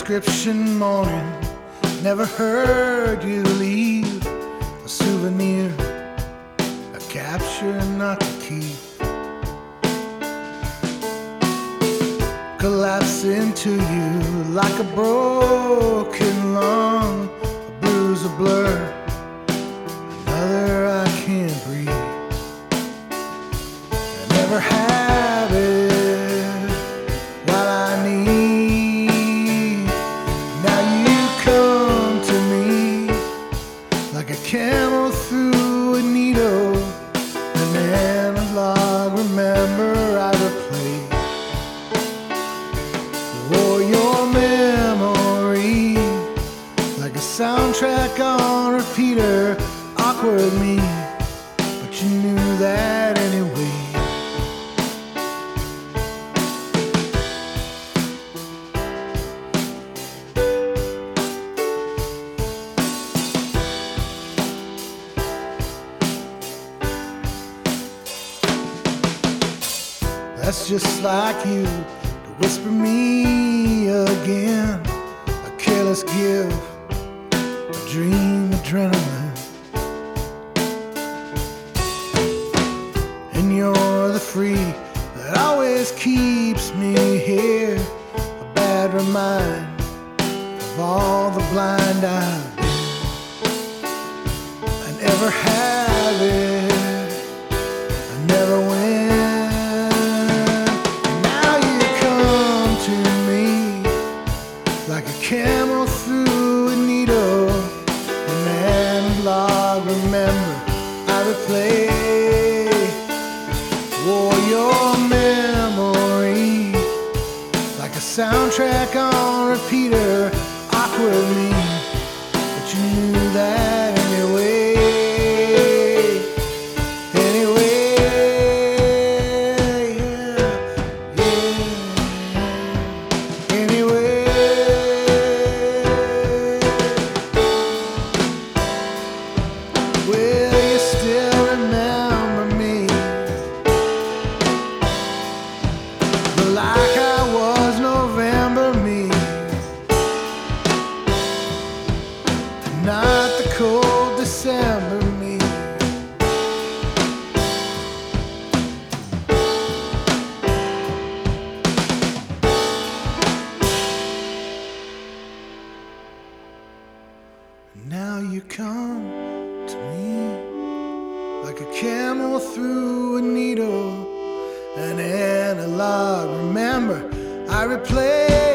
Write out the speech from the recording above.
prescription morning. Never heard you leave a souvenir, a capture not to keep. Collapse into you like a broken lung, a bruise, a blur, another I can't breathe. I never have it what I need. Now you come to me like a camel through a needle, an analog. Remember I replay for your memory like a soundtrack on repeater. Awkward me, but you knew that anyway. That's just like you to whisper me again, a careless give, a dream adrenaline. And you're the free that always keeps me here, a bad reminder of all the blind I've been. I never have it, I never win. Now you come to me like a camel through a needle, an analog. Remember I replay for your memory like a soundtrack on repeater. Awkward me, but you knew that anyway. Anyway, yeah, yeah. Anyway, will you still remember me? Like I was November me, not the cold December me. Now you come to me like a camel through a needle, an analog. Remember I replay